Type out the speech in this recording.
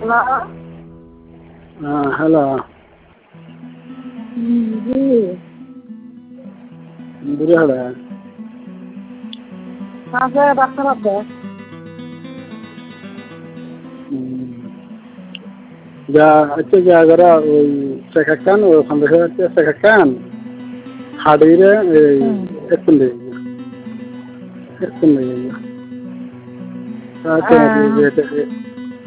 Hello. জি। বুড়ি হাড়া। আছে doctor আছে। যা হচ্ছে যে আগরা ওই শেখাকান ওখান থেকে হচ্ছে শেখাকান হাড়িরে এই একটু নেই একটু নেই